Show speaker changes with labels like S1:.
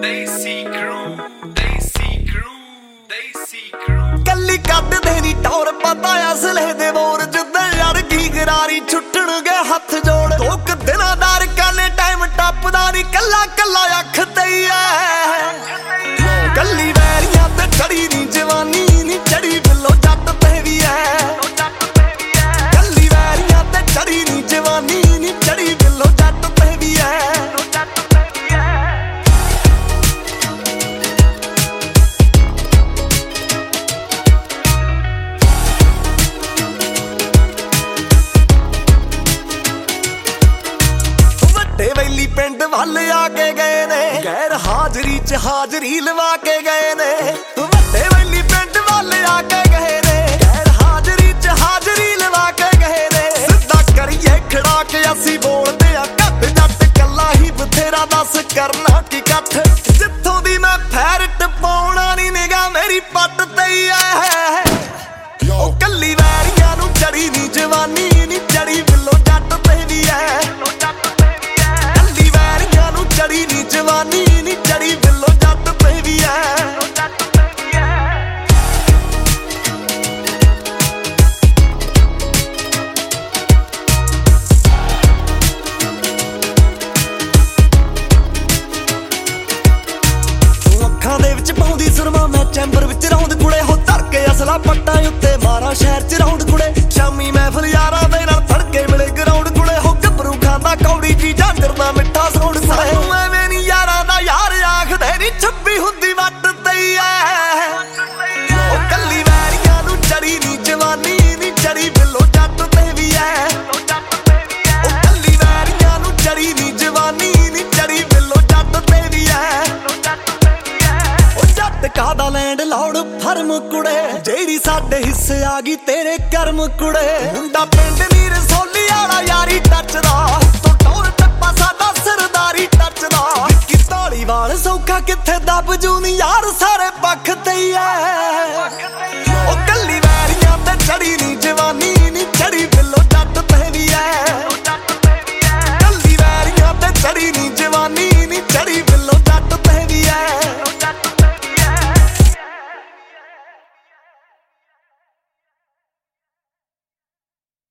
S1: ਕੱਲੀ ਕੱਢਦੇ ਨੀ ਟੌਰ ਪਤਾ ਅਸਲੇ ਦੇ ਮੋਰ ਜਿੱਦਾਂ ਯਾਰ ਕੀ ਗਰਾਰੀ ਛੁੱਟਣਗੇ ਹੱਥ ਜੋੜ ਦੋ ਕੁ ਦਿਨਾਂ ਦਾ ਰਕਾਨੇ ਟਾਈਮ ਟੱਪਦਾ ਨੀ ਕੱਲਾ ਕੱਲਾ ਅੱਖ ਤੇ ਐ ਕੱਲੀ ਵੈਰੀਆਂ ਤੇ ਚੜੀ ਨੀ ਜਵਾਨੀ ਨੀ ਚੜੀ ਬਿੱਲੋ ਜੱਟ ਤੇ ਵੀ ਐ ਕੱਲੀ ਵੈਰੀਆਂ ਤੇ ਚੜੀ ਨੀ ਜਵਾਨੀ ਨੀ ਚੜੀ ਬਿੱਲੋ ਜੱਟ ਤੇ ਵੀ ਐ ਵੈਲੀ ਪਿੰਡ ਵੱਲ ਆ ਕੇ ਗਏ ਨੇ ਗੈਰ ਹਾਜ਼ਰੀ ਚ ਹਾਜ਼ਰੀ ਲਵਾ ਕੇ ਗਏ ਨੇ ਵੱਡੇ ਵੈਲੀ ਪਿੰਡ ਵੱਲ ਆ ਕੇ ਗਏ ਨੇ ਗੈਰ ਹਾਜ਼ਰੀ ਚ ਹਾਜ਼ਰੀ ਲਵਾ ਕੇ ਗਏ ਨੇ ਸਿੱਧਾ ਕਰੀਏ ਖੜਾ ਕੇ ਅਸੀਂ ਬੋਲਦੇ ਆ ਘੱਟ ਜੱਟ ਕੱਲਾ ਹੀ ਬਥੇਰਾ ਦੱਸ ਕਰਨਾ ਕੀ ਕੱਠ ਜਿੱਥੋਂ ਦੀ ਮੈਂ ਫੈਰਟ ਪਾਉਣਾ ਨੀ ਨਿਗਾ ਮੇਰੀ ਪੱਟ ਤੇ ਐ ਉਹ ਕੱਲੀ ਵੈਰੀਆਂ ਨੂੰ ਚੜੀ ਨੀ ਜਵਾਨੀ ਨੀ ਚੜੀ ਬਿੱਲੋ ਜੱਟ ਤੇ ਵੀ ਐ ਚੜੀ ਨੀ ਜਵਾਨੀ ਨੀ ਚੜੀ ਬਿੱਲੋ ਜੱਟ ਤੇ ਵੀ ਐ ਅੱਖਾਂ ਦੇ ਵਿੱਚ ਪਾਉਂਦੀ ਸੁਰਮਾ ਮੈਂ ਚੈਂਬਰ ਵਿੱਚ ਰੌਂਦ ਕੁੜੇ ਹੋ ਧਰ ਕੇ ਅਸਲਾ ਪੱਟਾਂ ਉੱਤੇ ਮਾਰਾਂ ਸ਼ਹਿਰ ਚ ਰੌਂਡ ਕੁੜੇ ਸ਼ਾਮੀ ਮਹਿਫਲ ਯਾਰਾਂ ਦੇ ਨਾਲ ਫੜਕੇ ਮਿਲੇ ਗਰਾਊਂਡ ਕੁੜੇ ਹੋ ਗੱਭਰੂ ਖਾਂਦਾ ਕੌੜੀ ਜੀ ਜਾਂਦਰ ਦਾ ਮਿੱਠਾ ਸੌਂਡ ਕੁੜੇ ਐਵੇਂ ਨੀ ਯਾਰਾਂ ਦਾ ਯਾਰ ਆਖਦੇ ਨੀ ਛੱਬੀ ਹੁੰਦੀ ਵੱਟ ਤੇ ਐ ਉਹ ਕੱਲੀ ਵੈਰੀਆਂ ਨੂੰ ਚੜੀ ਨੀ ਜਵਾਨੀ ਨੀ ਚੜੀ ਬਿੱਲੋ ਜੱਟ ਤੇ ਵੀ ਐ ਉਹ ਕੱਲੀ ਵੈਰੀਆਂ ਨੂੰ ਚੜੀ ਨੀ ਜਵਾਨੀ ਨੀ ਚੜੀ ਬਿੱਲੋ ਜੱਟ ਤੇ ਵੀ ਐ ਉਹ ਜੱਟ ਕਾਦਾ ਲੈਂਡ ਲੌੜ ਫਰਮ ਕੁੜੇ ਜਿਹੜੀ ਸਾਡੇ ਹਿੱਸੇ ਆ ਗਈ ਤੇਰੇ ਕਰਮ ਕੁੜੇ ਮੁੰਡਾ ਪਿੰਡ ਨੀ ਰਸੌਲੀ ਵਾਲਾ ਯਾਰੀ ਟੱਚਦਾ ਤੂੰ ਟੌਰ ਟੱਪਾ ਸਾਡਾ ਸਰਦਾਰੀ ਟੱਚਦਾ ਵਿੱਕੀ ਧਾਲੀਵਾਲ ਸੌਖਾ ਕਿੱਥੇ ਦੱਬ ਜੂ ਨੀ ਯਾਰ ਸਾਰੇ ਪੱਖ ਤੇ ਐ ਉਹ ਕੱਲੀ ਵੈਰੀਆਂ ਤੇ ਚੜੀ ਨੀ ਜਵਾਨੀ ਨੀ ਚੜੀ ਬਿੱਲੋ ਜੱਟ ਤੇ ਵੀ ਐ ਕੱਲੀ ਵੈਰੀਆਂ ਤੇ ਚੜੀ ਨੀ ਜਵਾਨੀ ਨੀ ਚੜੀ ਬਿੱਲੋ